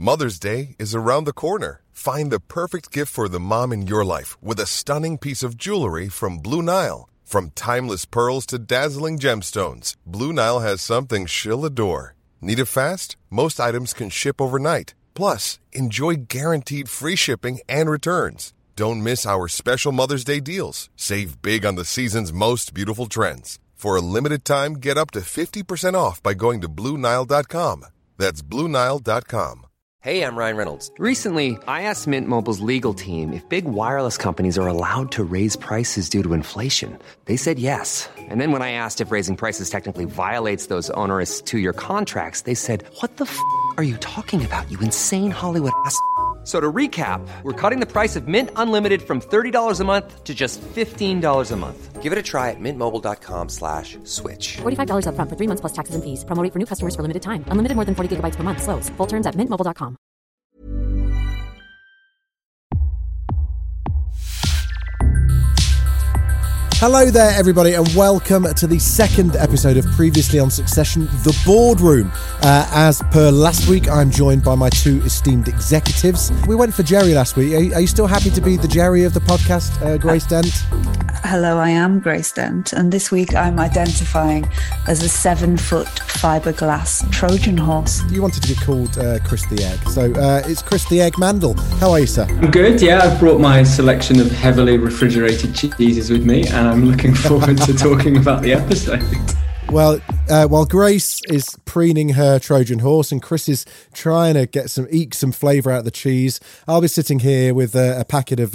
Mother's Day is around the corner. Find the perfect gift for the mom in your life with a stunning piece of jewelry from Blue Nile. From timeless pearls to dazzling gemstones, Blue Nile has something she'll adore. Need it fast? Most items can ship overnight. Plus, enjoy guaranteed free shipping and returns. Don't miss our special Mother's Day deals. Save big on the season's most beautiful trends. For a limited time, get up to 50% off by going to BlueNile.com. That's BlueNile.com. Hey, I'm Ryan Reynolds. Recently, I asked Mint Mobile's legal team if big wireless companies are allowed to raise prices due to inflation. They said yes. And then when I asked if raising prices technically violates those onerous two-year contracts, they said, "What the f*** are you talking about, you insane Hollywood ass?" So to recap, we're cutting the price of Mint Unlimited from $30 a month to just $15 a month. Give it a try at mintmobile.com/switch. $45 up front for 3 months plus taxes and fees. Promo rate for new customers for limited time. Unlimited more than 40 gigabytes per month. Slows full terms at mintmobile.com. Hello there, everybody, and welcome to the second episode of Previously on Succession, The Boardroom. As per last week, I'm joined by my two esteemed executives. We went for Jerry last week. Are you still happy to be the Jerry of the podcast, Grace Dent? Hello, I am Grace Dent, and this week I'm identifying as a 7-foot fiberglass Trojan horse. You wanted to be called Chris the Egg, so it's Chris the Egg Mandel. How are you, sir? I'm good, yeah. I've brought my selection of heavily refrigerated cheeses with me, and I'm looking forward to talking about the episode. Well, while Grace is preening her Trojan horse and Chris is trying to eke some flavour out of the cheese, I'll be sitting here with a packet of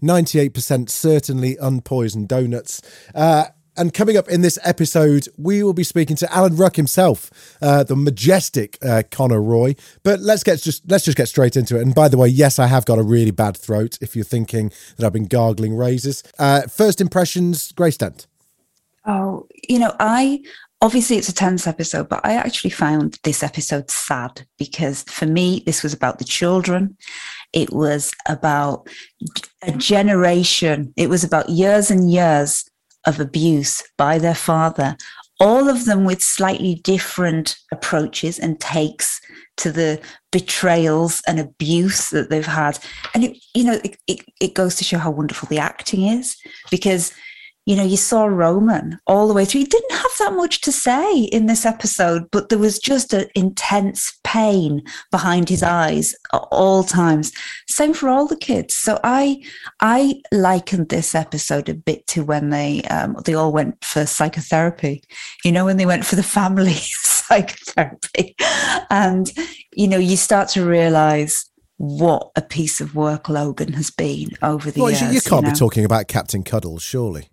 98% certainly unpoisoned donuts. And coming up in this episode, we will be speaking to Alan Ruck himself, the majestic Connor Roy. But let's just get straight into it. And by the way, yes, I have got a really bad throat, if you're thinking that I've been gargling razors. First impressions, Grace Dent. Oh, obviously it's a tense episode, but I actually found this episode sad because for me, this was about the children. It was about a generation. It was about years and years of abuse by their father, all of them with slightly different approaches and takes to the betrayals and abuse that they've had. And it goes to show how wonderful the acting is, because you saw Roman all the way through. He didn't have that much to say in this episode, but there was just an intense pain behind his eyes at all times. Same for all the kids. So I likened this episode a bit to when they all went for psychotherapy. When they went for the family psychotherapy, and you start to realize what a piece of work Logan has been over the years. You can't be talking about Captain Cuddles, surely.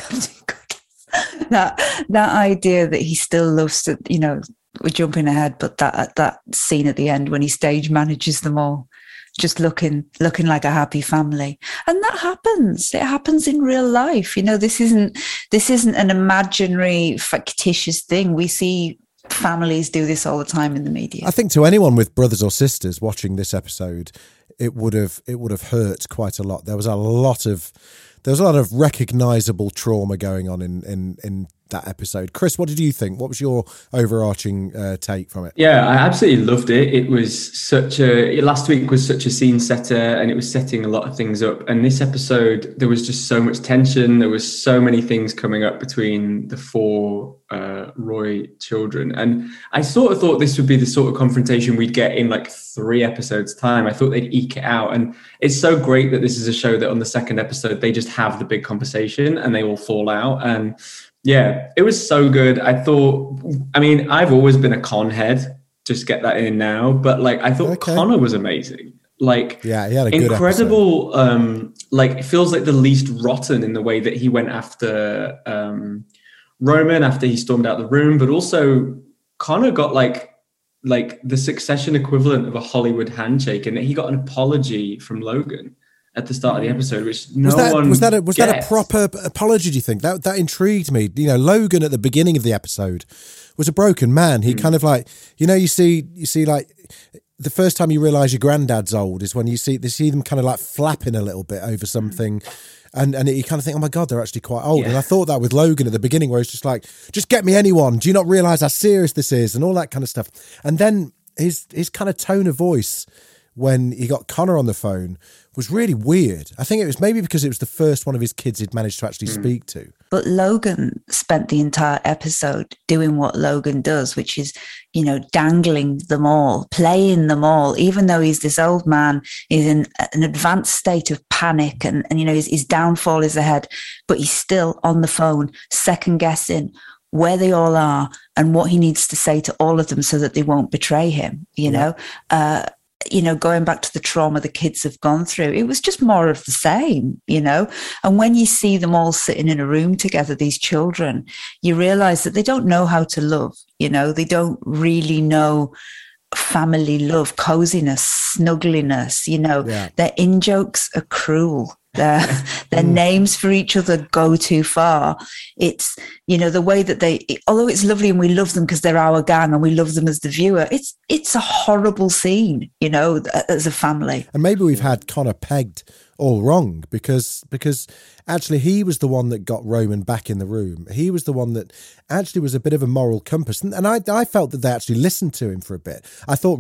that idea that he still loves to, we're jumping ahead, but that scene at the end when he stage manages them all, just looking like a happy family. And that happens. It happens in real life. This isn't an imaginary, fictitious thing. We see families do this all the time in the media. I think to anyone with brothers or sisters watching this episode, it would have hurt quite a lot. There was a lot of recognisable trauma going on in that episode. Chris, what did you think? What was your overarching take from it? Yeah, I absolutely loved it. It was last week was such a scene setter, and it was setting a lot of things up. And this episode, there was just so much tension. There was so many things coming up between the four Roy children. And I sort of thought this would be the sort of confrontation we'd get in like 3 episodes time. I thought they'd eke it out. And it's so great that this is a show that on the second episode, they just have the big conversation and they all fall out. And yeah, it was so good. I've always been a Con head, just get that in now. But I thought Connor was amazing. He had a good incredible, it feels like the least rotten in the way that he went after Roman after he stormed out the room. But also Connor got like the Succession equivalent of a Hollywood handshake, and he got an apology from Logan at the start of the episode, which was that a proper apology, do you think? That intrigued me. Logan at the beginning of the episode was a broken man. He kind of you see the first time you realise your granddad's old is when you see them kind of flapping a little bit over something, and you kind of think, oh my God, they're actually quite old. Yeah. And I thought that with Logan at the beginning, where it's just get me anyone. Do you not realise how serious this is and all that kind of stuff? And then his kind of tone of voice when he got Connor on the phone was really weird. I think it was maybe because it was the first one of his kids he'd managed to actually speak to. But Logan spent the entire episode doing what Logan does, which is, dangling them all, playing them all, even though he's this old man, he's in an advanced state of panic and his downfall is ahead, but he's still on the phone, second guessing where they all are and what he needs to say to all of them so that they won't betray him, going back to the trauma the kids have gone through, it was just more of the same, And when you see them all sitting in a room together, these children, you realize that they don't know how to love, they don't really know family love, coziness, snuggliness, Their in-jokes are cruel. Their names for each other go too far. It's, the way that although it's lovely and we love them because they're our gang and we love them as the viewer, it's a horrible scene, as a family. And maybe we've had Connor pegged all wrong because actually he was the one that got Roman back in the room. He was the one that actually was a bit of a moral compass. And I felt that they actually listened to him for a bit. I thought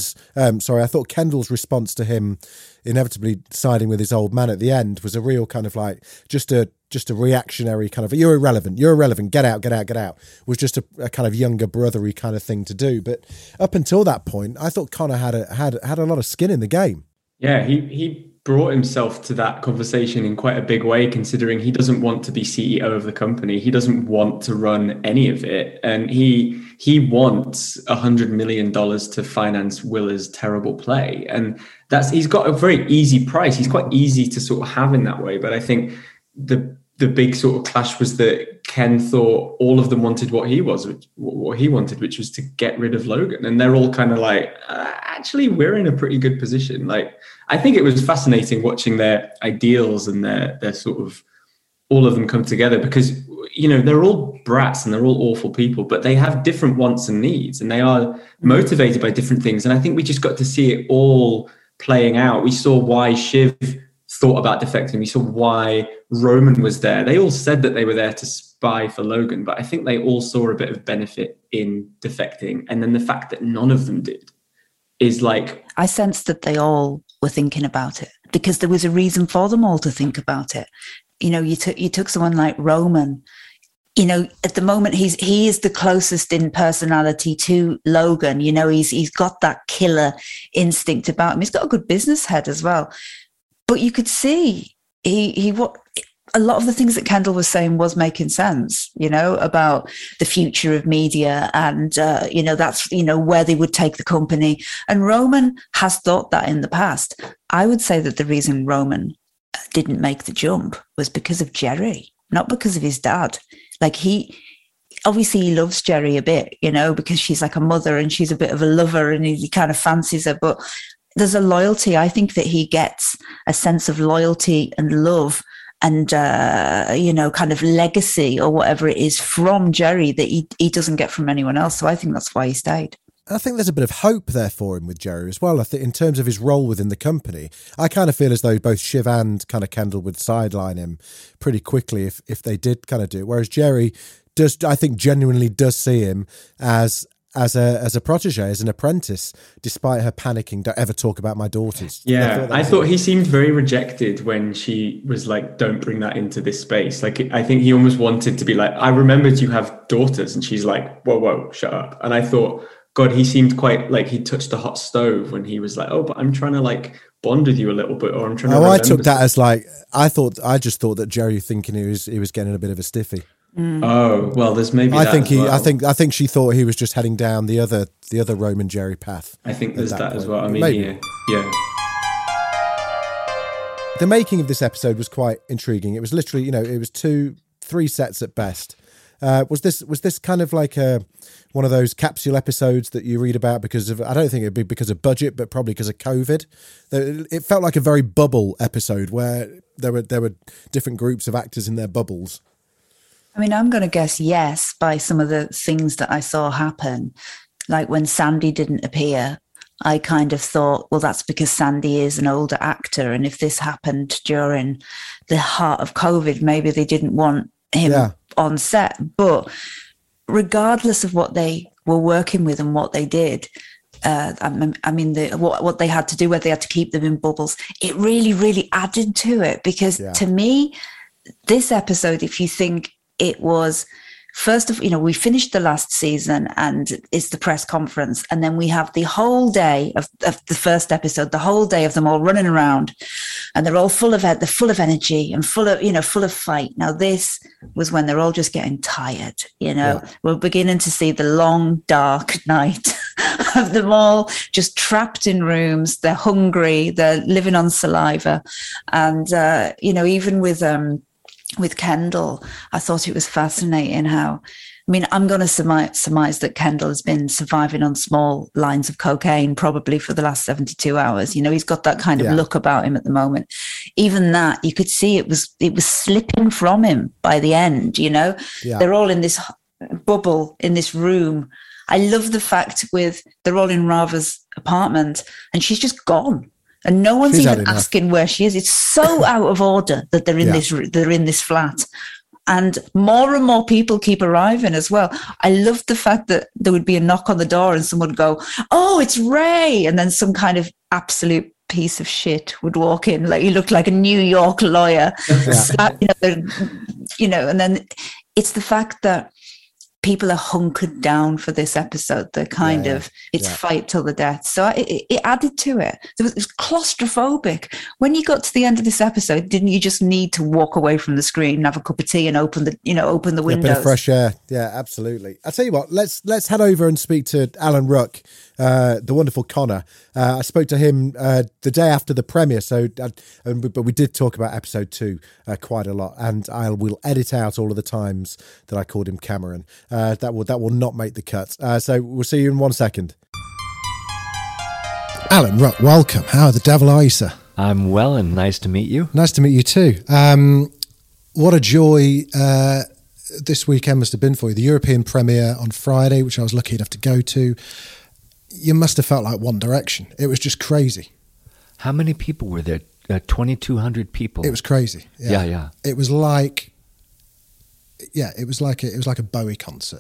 I thought Kendall's response to him inevitably siding with his old man at the end was a real kind of like just a reactionary kind of, you're irrelevant, get out, was just a kind of younger brothery kind of thing to do. But up until that point, I thought Connor had a lot of skin in the game. Yeah, he brought himself to that conversation in quite a big way, considering he doesn't want to be CEO of the company. He doesn't want to run any of it. And he wants $100 million to finance Willa's terrible play. And he's got a very easy price. He's quite easy to sort of have in that way. But I think the big sort of clash was that Ken thought all of them wanted what he wanted, which was to get rid of Logan. And they're all kind of like, actually, we're in a pretty good position. Like, I think it was fascinating watching their ideals and their sort of all of them come together because, they're all brats and they're all awful people, but they have different wants and needs and they are motivated by different things. And I think we just got to see it all playing out. We saw why Shiv thought about defecting. We saw why Roman was there. They all said that they were there to spy for Logan, but I think they all saw a bit of benefit in defecting. And then the fact that none of them did is like... I sensed that they all were thinking about it because there was a reason for them all to think about it. You took someone like Roman, at the moment he is the closest in personality to Logan. He's got that killer instinct about him. He's got a good business head as well. But you could see what a lot of the things that Kendall was saying was making sense, about the future of media and, that's, where they would take the company. And Roman has thought that in the past. I would say that the reason Roman didn't make the jump was because of Jerry, not because of his dad. Like he loves Jerry a bit, because she's like a mother and she's a bit of a lover and he kind of fancies her, but there's a loyalty. I think that he gets a sense of loyalty and love and, kind of legacy or whatever it is from Jerry that he doesn't get from anyone else. So I think that's why he stayed. I think there's a bit of hope there for him with Jerry as well. I think in terms of his role within the company, I kind of feel as though both Shiv and kind of Kendall would sideline him pretty quickly if they did kind of do it. Whereas Jerry genuinely does see him as a protege, as an apprentice, despite her panicking, don't ever talk about my daughters. Yeah, I thought he seemed very rejected when she was like, don't bring that into this space. Like, I think he almost wanted to be like, I remembered you have daughters. And she's like, whoa, shut up. And I thought, God, he seemed quite like he touched a hot stove when he was like, oh, but I'm trying to like bond with you a little bit, or I'm trying to. I took that as like, I just thought that Jerry thinking he was getting a bit of a stiffy. Oh, well, there's maybe. I think she thought he was just heading down the other Roman Jerry path. I think there's that as well. I mean, yeah. The making of this episode was quite intriguing. It was literally, it was 2-3 sets at best. Was this kind of like one of those capsule episodes that you read about because of, I don't think it'd be because of budget, but probably because of COVID. It felt like a very bubble episode where there were different groups of actors in their bubbles. I mean, I'm going to guess yes by some of the things that I saw happen. Like when Sandy didn't appear, I kind of thought, well, that's because Sandy is an older actor. And if this happened during the heart of COVID, maybe they didn't want him on set. But regardless of what they were working with and what they did, what they had to do, where they had to keep them in bubbles, it really, really added to it. Because to me, this episode, if you think it was, first of, we finished the last season and it's the press conference. And then we have the whole day of the first episode, the whole day of them all running around, and they're all full of energy and full of fight. Now, this was when they're all just getting tired. We're beginning to see the long, dark night of them all just trapped in rooms. They're hungry. They're living on saliva. And, even with Kendall, I thought it was fascinating how, I'm going to surmise that Kendall has been surviving on small lines of cocaine probably for the last 72 hours. He's got that kind of look about him at the moment. Even that, you could see it was slipping from him by the end, They're all in this bubble, in this room. I love the fact they're all in Rava's apartment and she's just gone. And no one's even asking where she is. It's so out of order that they're in this flat. And more people keep arriving as well. I love the fact that there would be a knock on the door and someone would go, "Oh, it's Ray." And then some kind of absolute piece of shit would walk in. Like, he looked like a New York lawyer. And then it's the fact that people are hunkered down for this episode. They're kind of, it's fight till the death. So it added to it. It was claustrophobic. When you got to the end of this episode, didn't you just need to walk away from the screen and have a cup of tea and open the windows? A bit of fresh air. Yeah, absolutely. I'll tell you what, let's head over and speak to Alan Ruck, the wonderful Connor. I spoke to him the day after the premiere, but we did talk about episode 2 quite a lot, and I will edit out all of the times that I called him Cameron. That will not make the cut. So we'll see you in 1 second. Alan Ruck, welcome. How the devil are you, sir? I'm well, and nice to meet you. Nice to meet you too. What a joy this weekend must have been for you. The European premiere on Friday, which I was lucky enough to go to. You must have felt like One Direction. It was just crazy. How many people were there? 2,200 people. It was crazy. Yeah. It was like... Yeah, it was like a Bowie concert.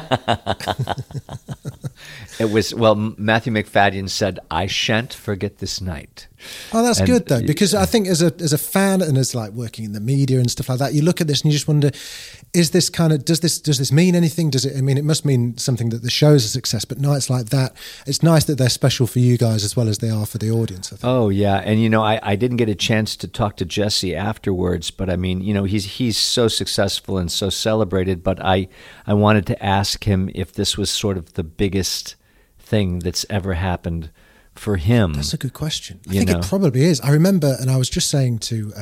It was, well, Matthew McFadden said, "I shan't forget this night." Oh, that's good though, because I think as a fan and as like working in the media and stuff like that, you look at this and you just wonder, is this kind of, does this mean anything? It must mean something that the show's a success, but nights like that, it's nice that they're special for you guys as well as they are for the audience, I think. Oh yeah, and I didn't get a chance to talk to Jesse afterwards, but he's so successful and so celebrated, but I wanted to ask him if this was sort of the biggest thing that's ever happened for him. That's a good question. I think it probably is. I remember, and I was just saying to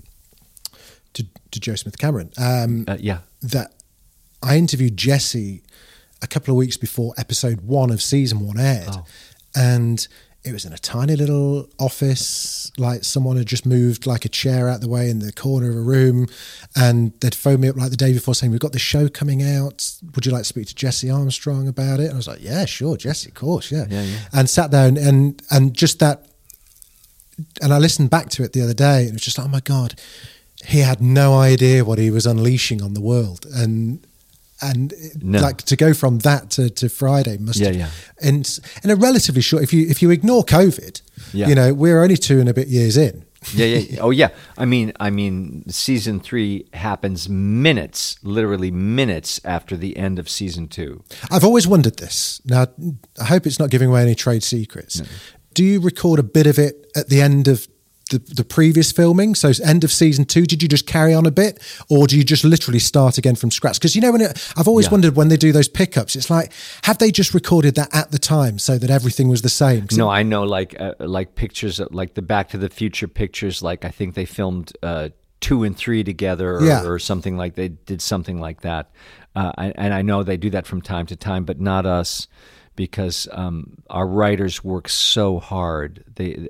Joe Smith-Cameron that I interviewed Jesse a couple of weeks before episode 1 of season 1 aired, and it was in a tiny little office, like someone had just moved like a chair out the way in the corner of a room, and they'd phoned me up like the day before saying, "We've got the show coming out. Would you like to speak to Jesse Armstrong about it?" And I was like, "Yeah, sure, Jesse, of course, yeah." And sat down and just that, and I listened back to it the other day, and it was just like, oh my God, he had no idea what he was unleashing on the world, and like to go from that to Friday must in a relatively short, if you ignore COVID, we're only 2 and a bit years in. Oh yeah. I mean, season 3 happens literally minutes after the end of season 2. I've always wondered this. Now, I hope it's not giving away any trade secrets. No. Do you record a bit of it at the end of the previous filming? So end of season 2, did you just carry on a bit, or do you just literally start again from scratch? Because I've always wondered when they do those pickups, it's like, have they just recorded that at the time so that everything was the same? No, I know, like pictures, like the Back to the Future pictures, like I think they filmed 2 and 3 together, or something, like they did something like that. And I know they do that from time to time, but not us. Because our writers work so hard,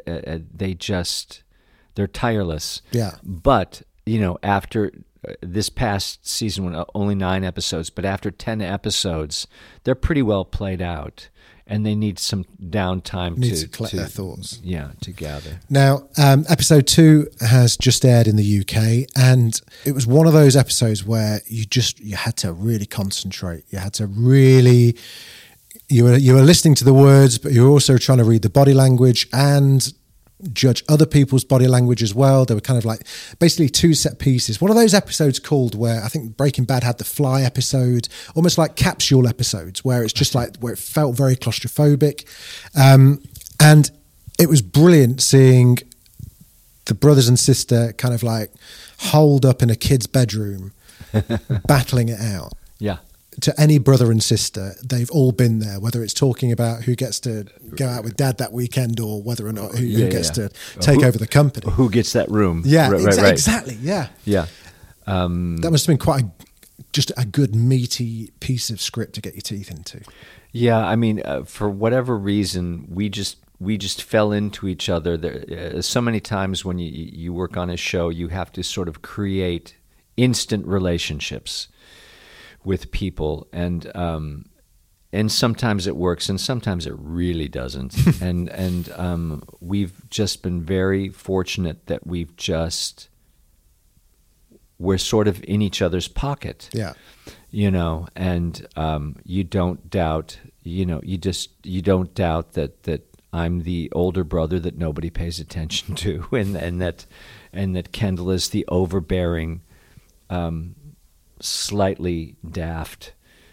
they're tireless. Yeah. But after this past season, only 9 episodes, but after 10 episodes, they're pretty well played out, and they need some downtime to collect their thoughts. Yeah, to gather. Now, episode 2 has just aired in the UK, and it was one of those episodes where you had to really concentrate. You had to really you were listening to the words, but you were also trying to read the body language and judge other people's body language as well. They were kind of like basically two set pieces. One of those episodes called where I think Breaking Bad had the fly episode, almost like capsule episodes, where it's just like where it felt very claustrophobic. And it was brilliant seeing the brothers and sister kind of like holed up in a kid's bedroom, battling it out. Yeah. To any brother and sister, they've all been there, whether it's talking about who gets to go out with dad that weekend or whether or not who gets to take over the company. Who gets that room. Yeah, right. Exactly, yeah. Yeah. That must have been quite just a good meaty piece of script to get your teeth into. Yeah, I mean, for whatever reason, we just fell into each other. There, so many times when you work on a show, you have to sort of create instant relationships with people, and sometimes it works, and sometimes it really doesn't. and we've just been very fortunate that we're sort of in each other's pocket. Yeah, and you don't doubt. You don't doubt that I'm the older brother that nobody pays attention to, and that Kendall is the overbearing, slightly daft,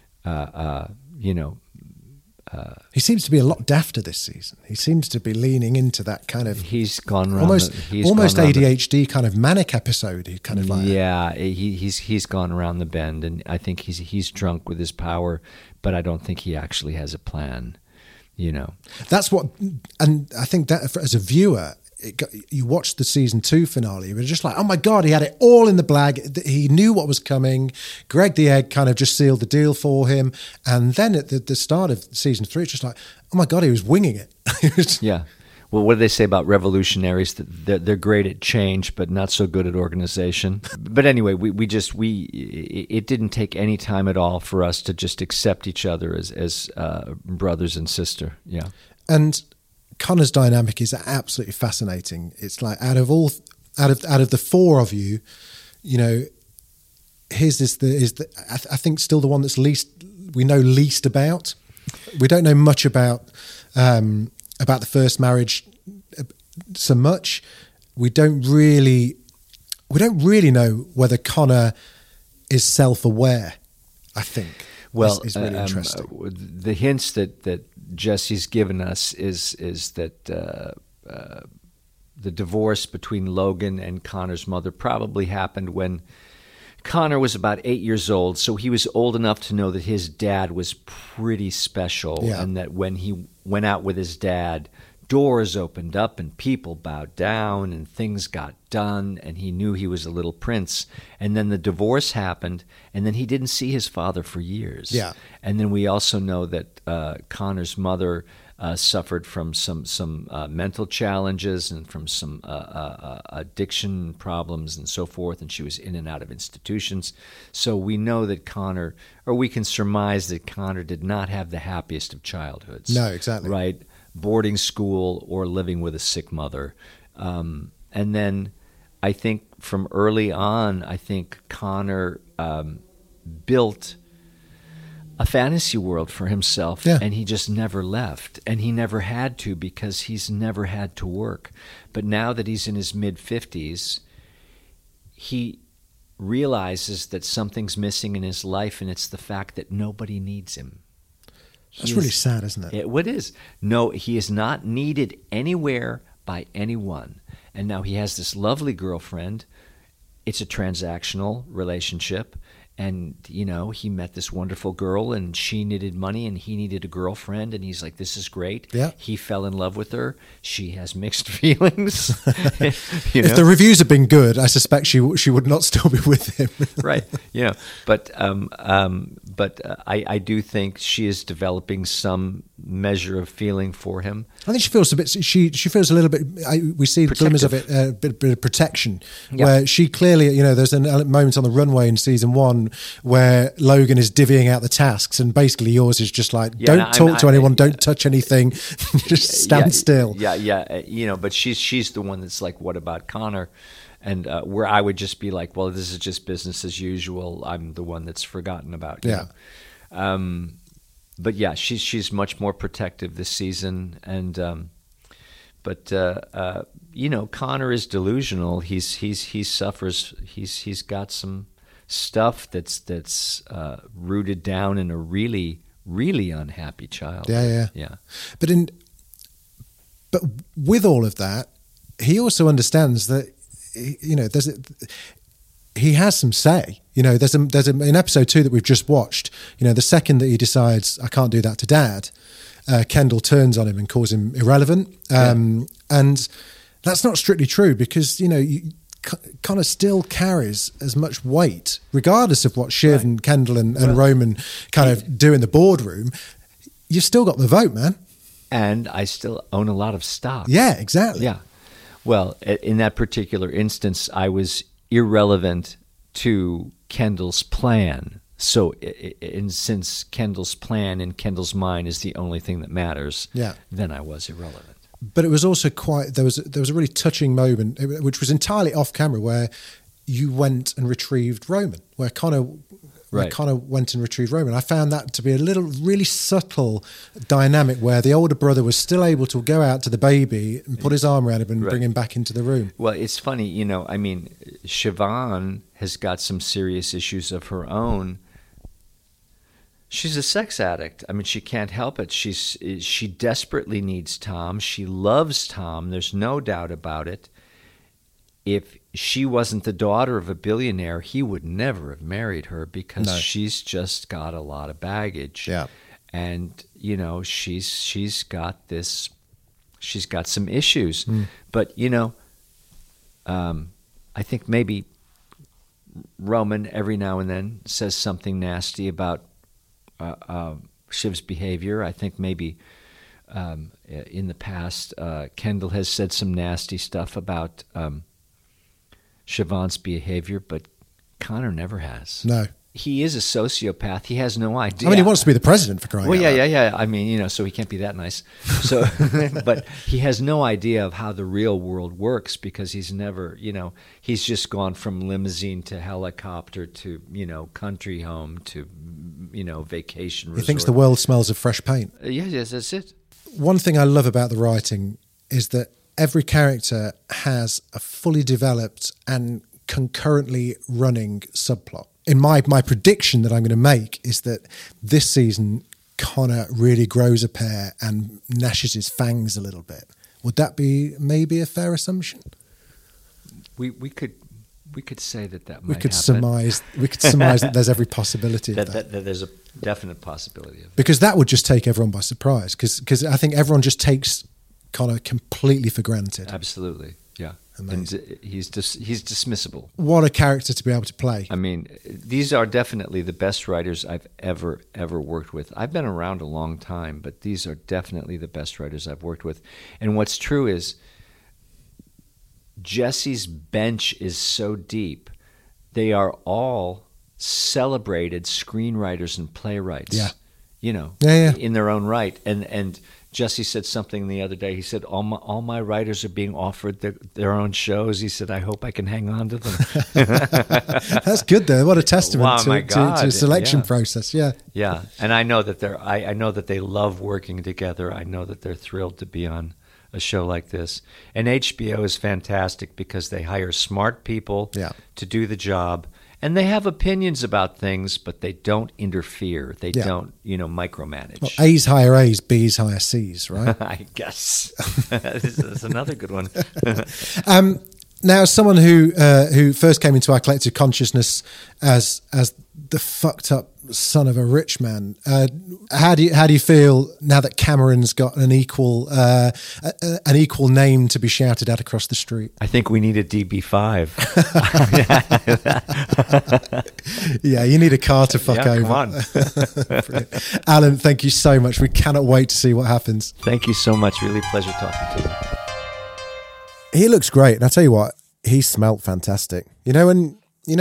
he seems to be a lot dafter this season. He seems to be leaning into that kind of. He's gone around almost ADHD kind of manic episode. He kind of like. Yeah, he's gone around the bend, and I think he's drunk with his power, but I don't think he actually has a plan. That's what, and I think that as a viewer. You watched the season 2 finale, you were just like, oh my God, he had it all in the bag. He knew what was coming. Greg the Egg kind of just sealed the deal for him. And then at the start of season 3, it's just like, oh my God, he was winging it. Yeah. Well, what do they say about revolutionaries? That they're great at change, but not so good at organization. But anyway, it didn't take any time at all for us to just accept each other as brothers and sister. Yeah. And Connor's dynamic is absolutely fascinating. It's like out of the 4 of you, his is I think still the one that's we know least about. We don't know much about the first marriage so much. We don't really know whether Connor is self-aware, I think. Well, is really interesting. The hints that Jesse's given us is that the divorce between Logan and Connor's mother probably happened when Connor was about 8 years old, so he was old enough to know that his dad was pretty special, and that when he went out with his dad, doors opened up and people bowed down and things got done, and he knew he was a little prince. And then the divorce happened, and then he didn't see his father for years. Yeah. And then we also know that Connor's mother suffered from some mental challenges and from some addiction problems and so forth, and she was in and out of institutions. So we know that Connor, or we can surmise that Connor did not have the happiest of childhoods. No, exactly. Right? Boarding school or living with a sick mother. And then I think from early on, Connor built a fantasy world for himself, and he just never left, and he never had to because he's never had to work. But now that he's in his mid-50s, he realizes that something's missing in his life, and it's the fact that nobody needs him. That's really sad, isn't it? It is. No, he is not needed anywhere by anyone. And now he has this lovely girlfriend. It's a transactional relationship. And, he met this wonderful girl, and she needed money, and he needed a girlfriend, and he's like, this is great. Yeah. He fell in love with her. She has mixed feelings. If the reviews had been good, I suspect she would not still be with him. Right. But I do think she is developing some measure of feeling for him. I think she feels a bit. She feels a little bit. We see glimmers of it, a bit of protection. Yeah. Where she clearly, there's a moment on the runway in season 1 where Logan is divvying out the tasks, and basically yours is just like, don't talk to anyone, don't touch anything, just stand still. Yeah. But she's the one that's like, what about Connor? And where I would just be like, well, this is just business as usual. I'm the one that's forgotten about. You know? but yeah, she's much more protective this season, and Connor is delusional. He suffers. He's got some stuff that's rooted down in a really, really unhappy child. Yeah. But with all of that, he also understands that he has some say. There's in episode 2 that we've just watched. The second that he decides I can't do that to Dad, Kendall turns on him and calls him irrelevant. And that's not strictly true because Connor still carries as much weight, regardless of what Shiv and Kendall and Roman kind of do in the boardroom. You've still got the vote, man. And I still own a lot of stock. Yeah, exactly. Yeah. Well, in that particular instance, I was irrelevant to Kendall's plan. So, since Kendall's plan in Kendall's mind is the only thing that matters, then I was irrelevant. But it was also there was a really touching moment, which was entirely off camera, where you went and retrieved Roman, where Connor went and retrieved Roman. I found that to be a really subtle dynamic where the older brother was still able to go out to the baby and put his arm around him and bring him back into the room. Well, it's funny, Siobhan has got some serious issues of her own. She's a sex addict. I mean, she can't help it. She desperately needs Tom. She loves Tom. There's no doubt about it. If she wasn't the daughter of a billionaire, he would never have married her because she's just got a lot of baggage. Yeah. And, she's got some issues. But, I think maybe Roman every now and then says something nasty about Shiv's behavior. I think maybe in the past, Kendall has said some nasty stuff about Siobhan's behavior, but Connor never has. No. He is a sociopath. He has no idea. I mean, he wants to be the president for crying out loud. Yeah. I mean, so he can't be that nice. So, but he has no idea of how the real world works because he's never, he's just gone from limousine to helicopter to, country home to, vacation resort. He thinks the world smells of fresh paint. Yes, that's it. One thing I love about the writing is that every character has a fully developed and concurrently running subplot. In my prediction that I'm going to make is that this season, Connor really grows a pair and gnashes his fangs a little bit. Would that be maybe a fair assumption? We could say that might we could happen. surmise that there's every possibility of that there's a definite possibility of because that would just take everyone by surprise. Because I think everyone just takes Connor completely for granted. Absolutely, yeah. Amazing. And he's dismissible. What a character to be able to play. I mean, these are definitely the best writers I've ever worked with. I've been around a long time, but these are definitely the best writers I've worked with. And what's true is Jesse's bench is so deep. They are all celebrated screenwriters and playwrights. Yeah. In their own right. And Jesse said something the other day. He said, all my writers are being offered their own shows. He said, I hope I can hang on to them. That's good, though. What a testament to a selection yeah. process. Yeah. Yeah. And I know that I know that they love working together. I know that they're thrilled to be on a show like this. And HBO is fantastic because they hire smart people to do the job. And they have opinions about things, but they don't interfere. They don't, micromanage. Well, A's hire A's, B's hire C's, right? I guess. That's another good one. Now, someone who first came into our collective consciousness as the fucked up son of a rich man, how do you feel now that Cameron's got an equal name to be shouted at across the street? I think we need a DB5. Yeah, you need a car to fuck over. Come on. Alan, thank you so much. We cannot wait to see what happens. Thank you so much. Really pleasure talking to you. He looks great, and I tell you what, he smelt fantastic. You can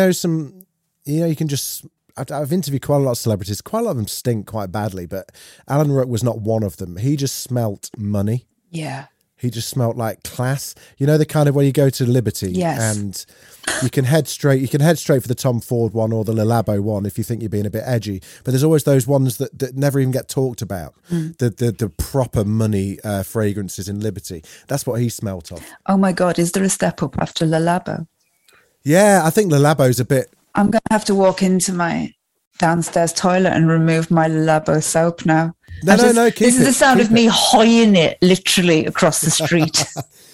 just. I've interviewed quite a lot of celebrities. Quite a lot of them stink quite badly, but Alan Ruck was not one of them. He just smelt money. Yeah. He just smelled like class. You know, the kind of where you go to Liberty Yes. and you can head straight for the Tom Ford one or the Le Labo one if you think you're being a bit edgy. But there's always those ones that never even get talked about. The proper money fragrances in Liberty. That's what he smelt of. Oh my God, is there a step up after Le Labo? Yeah, I think Le Labo's a bit... I'm going to have to walk into my downstairs toilet and remove my Le Labo soap now. No, keep This is it, the sound keep of me hoying it literally across the street.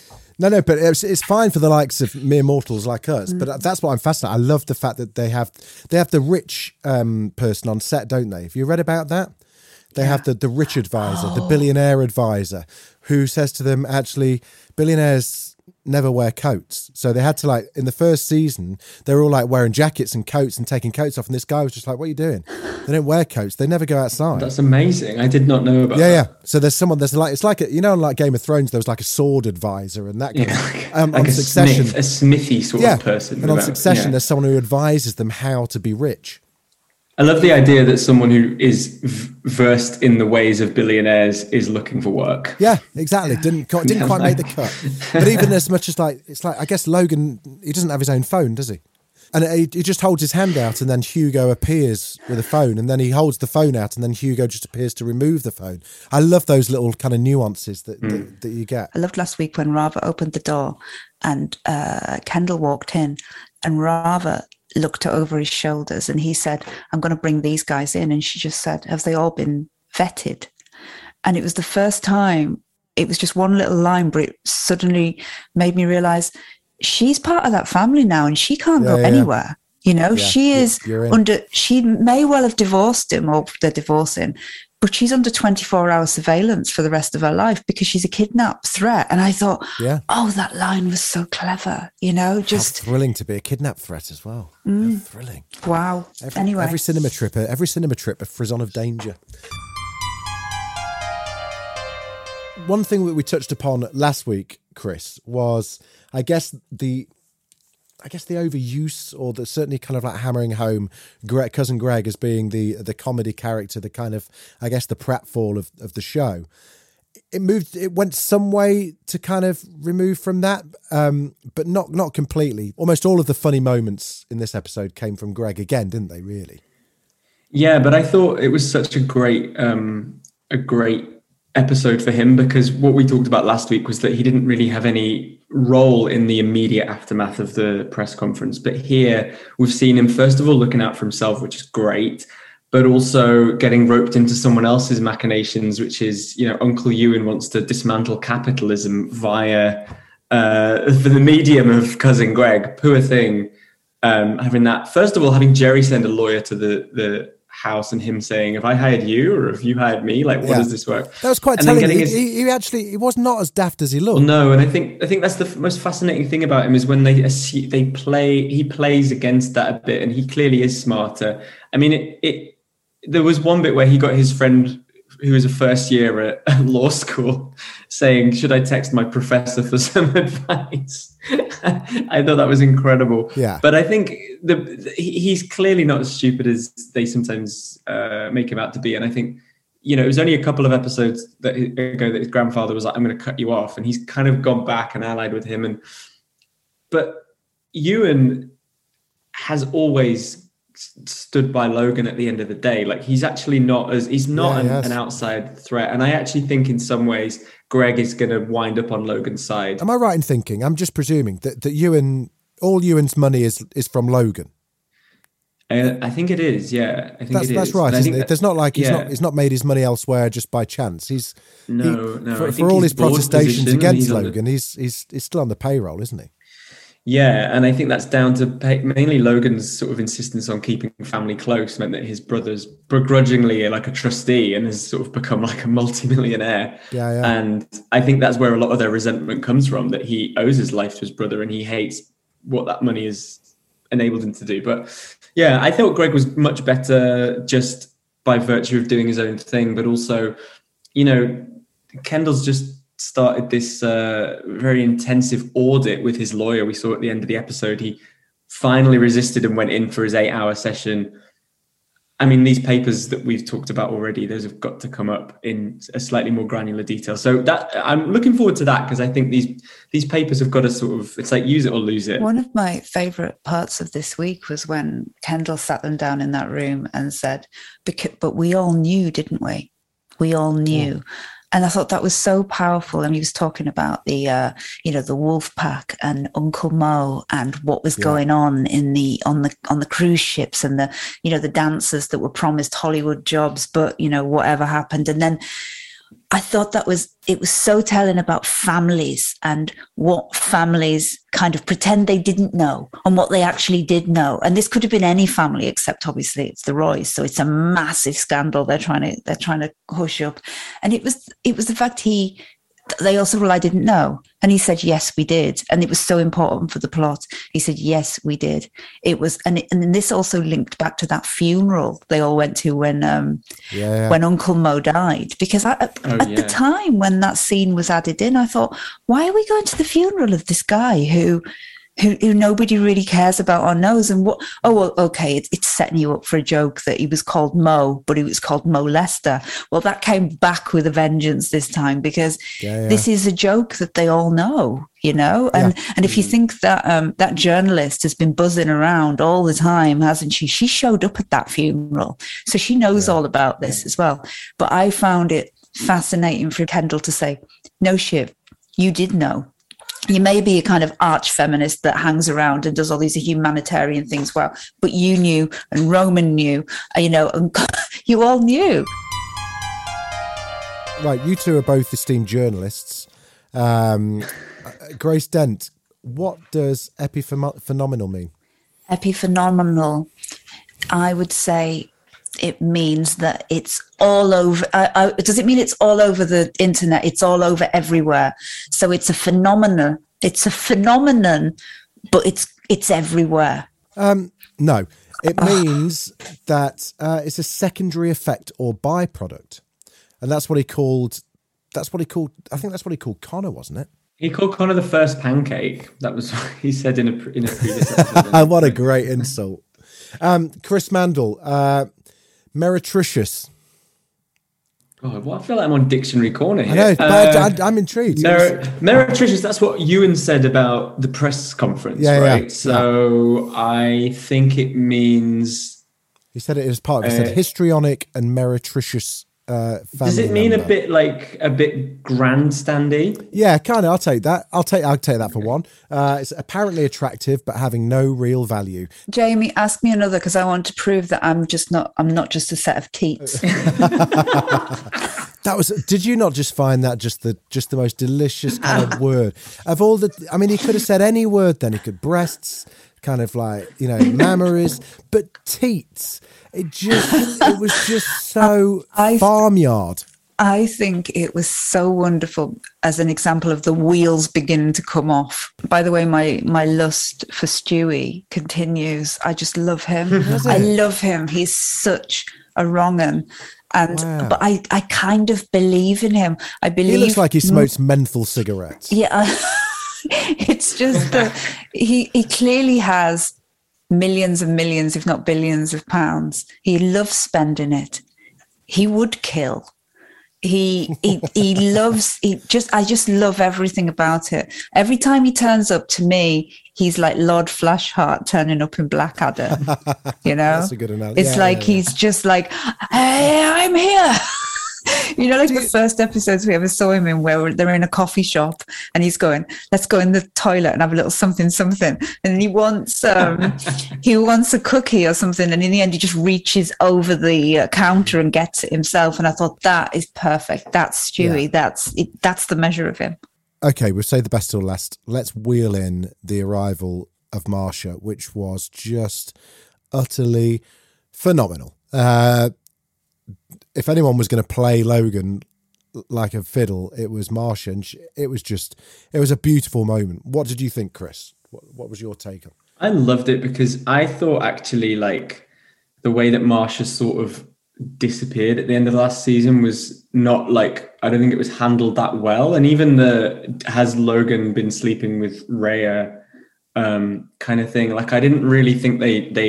No, but it's fine for the likes of mere mortals like us. But that's what I'm fascinated. I love the fact that they have the rich person on set, don't they? Have you read about that? They have the rich advisor, the billionaire advisor, who says to them, actually, billionaires never wear coats. So they had to, like, in the first season, they were all like wearing jackets and coats and taking coats off. And this guy was just like, what are you doing? They don't wear coats. They never go outside. That's amazing. I did not know about that. Yeah. So it's like, like Game of Thrones, there was like a sword advisor and that kind of, like on Succession. a smithy sort of person. And on Succession, there's someone who advises them how to be rich. I love the idea that someone who is versed in the ways of billionaires is looking for work. Yeah, exactly. Didn't quite make the cut. But even as much as it's like, I guess Logan, he doesn't have his own phone, does he? And he just holds his hand out and then Hugo appears with a phone and then he holds the phone out and then Hugo just appears to remove the phone. I love those little kind of nuances that you get. I loved last week when Rava opened the door and Kendall walked in and Rava looked over his shoulders and he said, I'm going to bring these guys in. And she just said, have they all been vetted? And it was the first time, it was just one little line, but it suddenly made me realize she's part of that family now and she can't go anywhere. You know, she is she may well have divorced him or they're divorcing, but she's under 24-hour surveillance for the rest of her life because she's a kidnap threat. And I thought, oh, that line was so clever, you know, just... How thrilling to be a kidnap threat as well. How thrilling. Wow. Every cinema trip, a frisson of danger. One thing that we touched upon last week, Chris, was, I guess the overuse or the certainly kind of like hammering home Cousin Greg as being the comedy character, the kind of, I guess, the pratfall of the show. It went some way to kind of remove from that, but not completely. Almost all of the funny moments in this episode came from Greg again, didn't they, really? Yeah, but I thought it was such a great episode for him because what we talked about last week was that he didn't really have any role in the immediate aftermath of the press conference. But here we've seen him, first of all, looking out for himself, which is great, but also getting roped into someone else's machinations, which is, you know, Uncle Ewan wants to dismantle capitalism via the medium of Cousin Greg. Poor thing. Having that, first of all, having Jerry send a lawyer to the house and him saying, have I hired you or have you hired me? Like, what does this work? That was quite telling. He was not as daft as he looked. Well, no, and I think that's the most fascinating thing about him is when he plays against that a bit, and he clearly is smarter. I mean, there was one bit where he got his friend who was a first year at law school saying, should I text my professor for some advice? I thought that was incredible. Yeah. But I think he's clearly not as stupid as they sometimes make him out to be. And I think, you know, it was only a couple of episodes ago that his grandfather was like, I'm going to cut you off. And he's kind of gone back and allied with him. But Ewan has always stood by Logan at the end of the day. Like, he's actually not an outside threat. And I actually think in some ways Greg is going to wind up on Logan's side. Am I right in thinking, I'm just presuming that all Ewan's money is from Logan? I think it is. Yeah, I think it is. That's right, isn't it? There's not like he's not made his money elsewhere just by chance. For all his protestations against Logan, he's still on the payroll, isn't he? Yeah, and I think that's down to mainly Logan's sort of insistence on keeping family close meant that his brother's begrudgingly like a trustee and has sort of become like a multimillionaire. Yeah. And I think that's where a lot of their resentment comes from, that he owes his life to his brother and he hates what that money has enabled him to do. But yeah, I thought Greg was much better just by virtue of doing his own thing, but also, you know, Kendall's just started this very intensive audit with his lawyer. We saw at the end of the episode, he finally resisted and went in for his 8-hour session. I mean, these papers that we've talked about already, those have got to come up in a slightly more granular detail. So that I'm looking forward to that, because I think these papers have got to sort of, it's like use it or lose it. One of my favourite parts of this week was when Kendall sat them down in that room and said, but we all knew, didn't we? We all knew. Yeah. And I thought that was so powerful. And he was talking about the wolf pack and Uncle Mo and what was going on on the cruise ships, and the dancers that were promised Hollywood jobs, but whatever happened. And then I thought it was so telling about families and what families kind of pretend they didn't know and what they actually did know. And this could have been any family, except obviously it's the Roys. So it's a massive scandal they're trying to hush up. And it was the fact they also, well, I didn't know. And he said, yes, we did. And it was so important for the plot. He said, yes, we did. It was, and this also linked back to that funeral they all went to when Uncle Mo died. Because at the time when that scene was added in, I thought, why are we going to the funeral of this guy who nobody really cares about or knows? And what? Oh, well, okay, it's setting you up for a joke that he was called Mo, but he was called Mo Lester. Well, that came back with a vengeance this time, because this is a joke that they all know, And if you think that that journalist has been buzzing around all the time, hasn't she? She showed up at that funeral, so she knows all about this as well. But I found it fascinating for Kendall to say, "No, Shiv, you did know. You may be a kind of arch feminist that hangs around and does all these humanitarian things well, but you knew, and Roman knew, and you all knew." Right, you two are both esteemed journalists. Grace Dent, what does epiphenomenal mean? Epiphenomenal, I would say it means that it's all over. Does it mean it's all over the internet? It's all over everywhere. So it's a phenomenon. It's a phenomenon, but it's everywhere. No, it means that it's a secondary effect or byproduct, and that's what he called. I think that's what he called Connor, wasn't it? He called Connor the first pancake. That was what he said in a previous episode. What a great insult, Chris Mandel. Meretricious. God, I feel like I'm on Dictionary Corner here. I know, but I'm intrigued. Meretricious, that's what Ewan said about the press conference, right? Yeah. So I think it means... He said it as part of it. He said histrionic and meretricious does it mean member. a bit grandstandy? Yeah, kind of. I'll take that. I'll take that for one. It's apparently attractive, but having no real value. Jamie, ask me another, because I want to prove that I'm not just a set of teats. Did you not just find that just the most delicious kind of word of all the? I mean, he could have said any word. Then he could breasts, kind of like mammaries, but teats. It was just so farmyard. I think it was so wonderful as an example of the wheels beginning to come off. By the way, my lust for Stewie continues. I just love him. I love him. He's such a wrong-un. But I kind of believe in him. I believe he looks like he smokes menthol cigarettes. Yeah, it's just that he clearly has millions and millions, if not billions of pounds. He loves spending it. He would kill. I just love everything about it. Every time he turns up, to me, he's like Lord Flashheart turning up in Blackadder. That's a good analogy. It's he's just like, hey, I'm here. The first episodes we ever saw him in, where they're in a coffee shop and he's going, let's go in the toilet and have a little something. And he wants a cookie or something. And in the end, he just reaches over the counter and gets it himself. And I thought, that is perfect. That's Stewie. Yeah. That's the measure of him. Okay, we'll say the best till last. Let's wheel in the arrival of Marcia, which was just utterly phenomenal. If anyone was going to play Logan like a fiddle, it was Marcia. And it was a beautiful moment. What did you think, Chris? What was your take on it? I loved it, because I thought actually the way that Marcia sort of disappeared at the end of the last season was not I don't think it was handled that well. And even has Logan been sleeping with Rhea kind of thing. I didn't really think they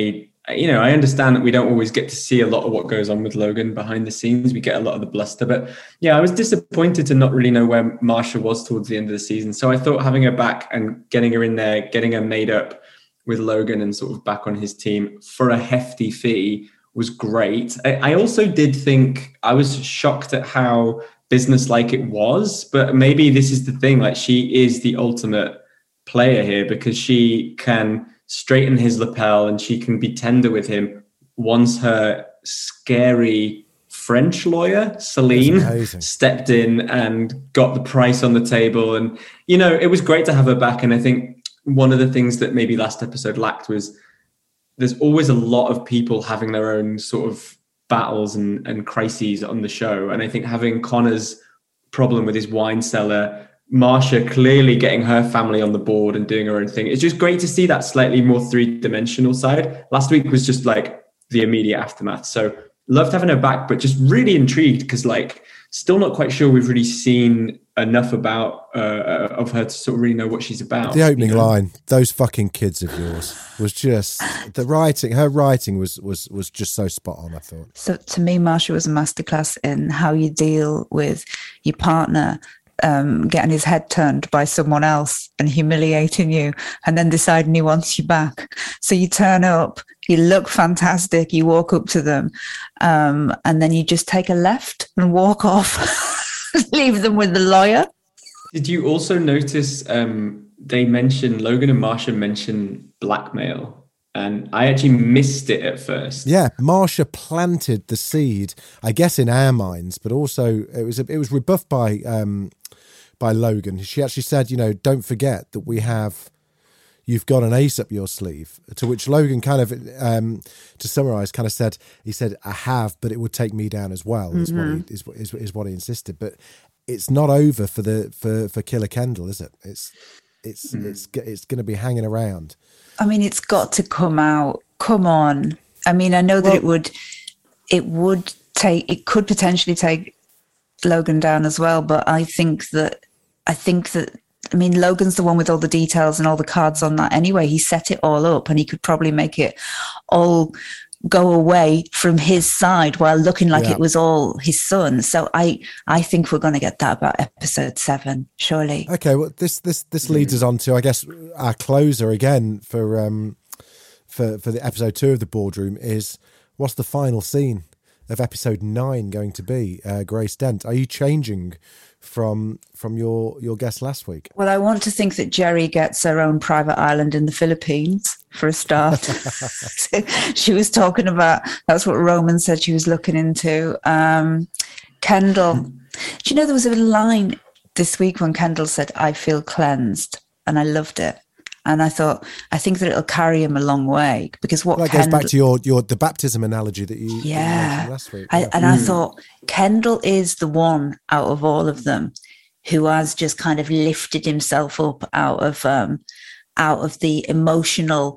I understand that we don't always get to see a lot of what goes on with Logan behind the scenes. We get a lot of the bluster, but yeah, I was disappointed to not really know where Marsha was towards the end of the season. So I thought having her back and getting her in there, getting her made up with Logan and sort of back on his team for a hefty fee was great. I also did think, I was shocked at how businesslike it was, but maybe this is the thing, like she is the ultimate player here because she can straighten his lapel and she can be tender with him once her scary French lawyer, Celine, stepped in and got the price on the table. And, it was great to have her back. And I think one of the things that maybe last episode lacked was there's always a lot of people having their own sort of battles and crises on the show. And I think having Connor's problem with his wine cellar, Marsha clearly getting her family on the board and doing her own thing. It's just great to see that slightly more three-dimensional side. Last week was just like the immediate aftermath. So loved having her back, but just really intrigued because still not quite sure we've really seen enough about of her to sort of really know what she's about. The opening line, those fucking kids of yours, was just the writing. Her writing was just so spot on, I thought. So to me, Marsha was a masterclass in how you deal with your partner getting his head turned by someone else and humiliating you and then deciding he wants you back. So you turn up, you look fantastic, you walk up to them, and then you just take a left and walk off. Leave them with the lawyer. Did you also notice they mention, Logan and Marsha mention blackmail? And I actually missed it at first. Yeah, Marsha planted the seed, I guess, in our minds, but also it was rebuffed by Logan. She actually said, don't forget that you've got an ace up your sleeve. To which Logan kind of, to summarize, kind of said, I have, but it would take me down as well, is what he insisted. But it's not over for Killer Kendall, is it? It's going to be hanging around. I mean, it's got to come out. Come on. I mean, I know that it could potentially take Logan down as well, but I think that Logan's the one with all the details and all the cards on that anyway. He set it all up and he could probably make it all go away from his side while looking like it was all his son. So I think we're going to get that about episode 7, surely. Okay, well, this leads us on to, I guess, our closer again for the episode 2 of The Boardroom is, what's the final scene of episode 9 going to be? Grace Dent, are you changing from your guest last week? Well, I want to think that Jerry gets her own private island in the Philippines for a start. She was talking about, that's what Roman said she was looking into. Kendall, do you know there was a line this week when Kendall said, I feel cleansed, and I loved it. And I thought, I think that it'll carry him a long way because what goes back to the baptism analogy that you mentioned last week. I thought Kendall is the one out of all of them who has just kind of lifted himself up out of the emotional,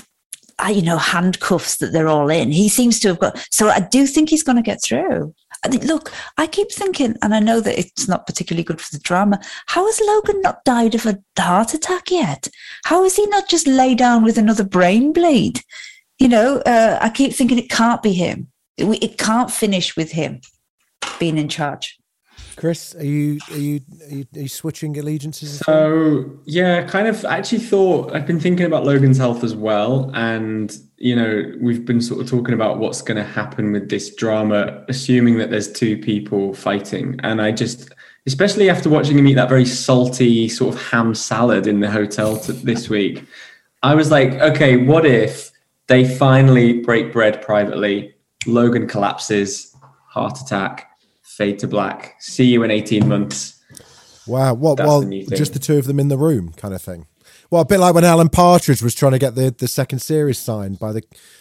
handcuffs that they're all in. He seems to have got. So I do think he's going to get through. Look, I keep thinking, and I know that it's not particularly good for the drama, how has Logan not died of a heart attack yet? How is he not just lay down with another brain bleed? I keep thinking it can't be him. It can't finish with him being in charge. Chris, are you switching allegiances? So yeah, kind of. I actually thought, I've been thinking about Logan's health as well, and we've been sort of talking about what's going to happen with this drama, assuming that there's 2 people fighting, and I just, especially after watching him eat that very salty sort of ham salad in the hotel this week, I was like, okay, what if they finally break bread privately? Logan collapses, heart attack. Fade to black. See you in 18 months. Wow. Well, just the 2 of them in the room kind of thing. Well, a bit like when Alan Partridge was trying to get the second series signed by the...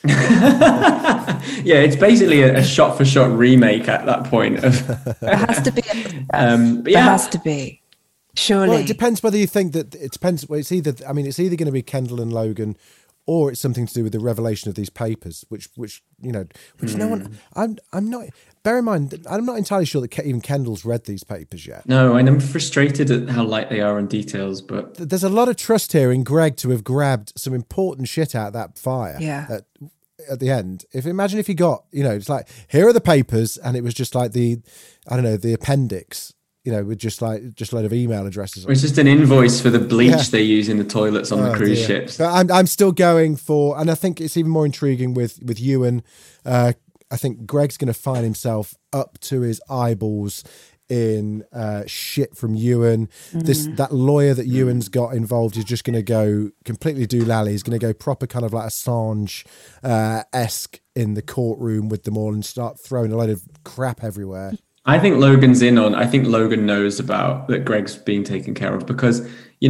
Yeah, it's basically a shot-for-shot remake at that point. It has to be. It has to be. Surely. Well, it depends whether you think that... It depends. Well, it's either going to be Kendall and Logan, or it's something to do with the revelation of these papers, which no one... I'm not... Bear in mind, I'm not entirely sure that even Kendall's read these papers yet. No, and I'm frustrated at how light they are on details, but... There's a lot of trust here in Greg to have grabbed some important shit out of that fire. Yeah. at the end. Imagine if you got, it's like, here are the papers, and it was just like the appendix, with just a load of email addresses. It's just an invoice for the bleach they use in the toilets on the cruise ships. But I'm still going for, and I think it's even more intriguing with Ewan. I think Greg's going to find himself up to his eyeballs in shit from Ewan. That lawyer that Ewan's got involved is just going to go completely doolally. He's going to go proper kind of like Assange esque in the courtroom with them all and start throwing a load of crap everywhere. I think Logan's I think Logan knows about that Greg's being taken care of, because,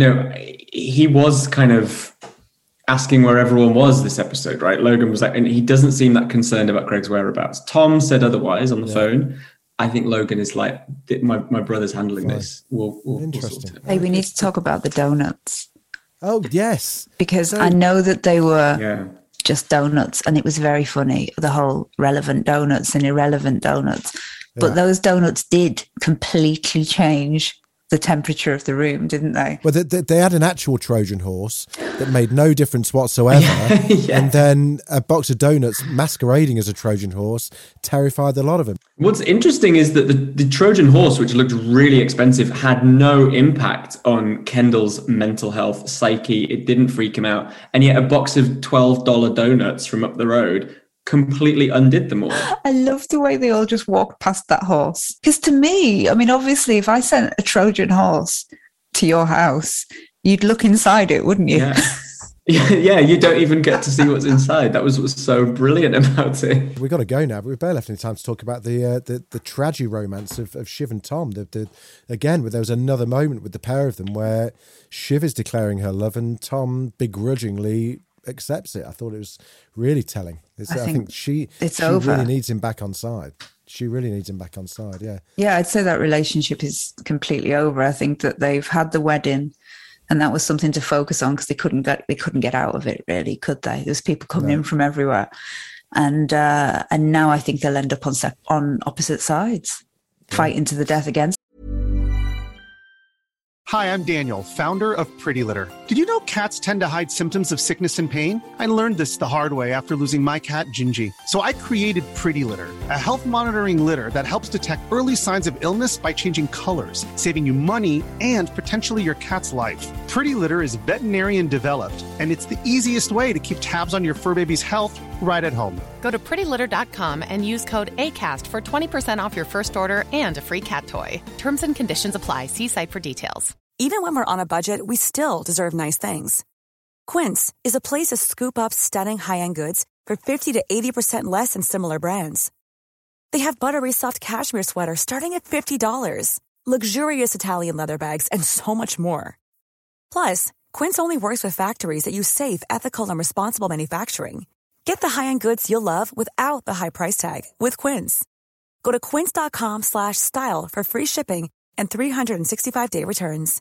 he was kind of asking where everyone was this episode, right? Logan was like, and he doesn't seem that concerned about Greg's whereabouts. Tom said otherwise on the phone. I think Logan is like, my brother's handling this. We'll sort it. Hey, we need to talk about the donuts. Oh, yes. Because I know that they were just donuts, and it was very funny, the whole relevant donuts and irrelevant donuts. But those donuts did completely change the temperature of the room, didn't they? Well, they had an actual Trojan horse that made no difference whatsoever. And then a box of donuts masquerading as a Trojan horse terrified a lot of them. What's interesting is that the Trojan horse, which looked really expensive, had no impact on Kendall's mental health, psyche. It didn't freak him out. And yet a box of $12 donuts from up the road completely undid them all. I love the way they all just walked past that horse. Because to me, I mean, obviously, if I sent a Trojan horse to your house, you'd look inside it, wouldn't you? Yeah, you don't even get to see what's inside. That was what was so brilliant about it. We've got to go now, but we've barely left any time to talk about the tragedy romance of Shiv and Tom. Again, there was another moment with the pair of them where Shiv is declaring her love and Tom begrudgingly accepts it. I thought it was really telling. I think she really needs him back on side. She really needs him back on side. Yeah, I'd say that relationship is completely over. I think that they've had the wedding, and that was something to focus on, because they couldn't get out of it, really, could they? There's people coming in from everywhere, and now I think they'll end up on opposite sides, fighting to the death again. Hi, I'm Daniel, founder of Pretty Litter. Did you know cats tend to hide symptoms of sickness and pain? I learned this the hard way after losing my cat, Gingy. So I created Pretty Litter, a health monitoring litter that helps detect early signs of illness by changing colors, saving you money and potentially your cat's life. Pretty Litter is veterinarian developed, and it's the easiest way to keep tabs on your fur baby's health right at home. Go to prettylitter.com and use code ACAST for 20% off your first order and a free cat toy. Terms and conditions apply. See site for details. Even when we're on a budget, we still deserve nice things. Quince is a place to scoop up stunning high-end goods for 50 to 80% less than similar brands. They have buttery soft cashmere sweaters starting at $50, luxurious Italian leather bags, and so much more. Plus, Quince only works with factories that use safe, ethical, and responsible manufacturing. Get the high-end goods you'll love without the high price tag with Quince. Go to quince.com/style for free shipping and 365-day returns.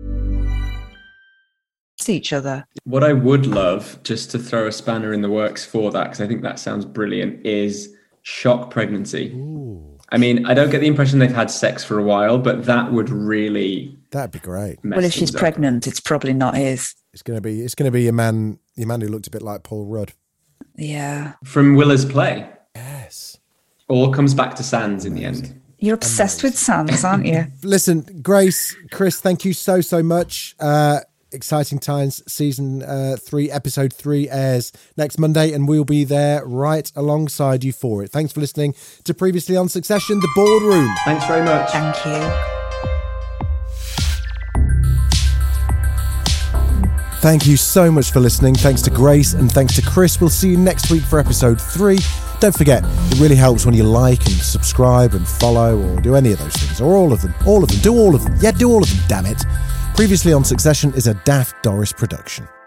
Each other. What I would love, just to throw a spanner in the works for that, because I think that sounds brilliant, is shock pregnancy. Ooh. I mean, I don't get the impression they've had sex for a while, but that'd be great. Well, if she's pregnant, it's probably not his. It's going to be a man who looked a bit like Paul Rudd. Yeah. From Willa's play. Yes. All comes back to Sands in the end. You're obsessed with Sands, aren't you? Listen, Grace, Chris, thank you so much. Exciting times. Season 3, episode 3 airs next Monday, and we'll be there right alongside you for it. Thanks for listening to Previously on Succession, The Boardroom. Thanks very much. Thank you. Thank you so much for listening. Thanks to Grace and thanks to Chris. We'll see you next week for episode 3. Don't forget, it really helps when you like and subscribe and follow or do any of those things, or all of them. Do all of them. Yeah, do all of them, damn it. Previously on Succession is a Daft Doris production.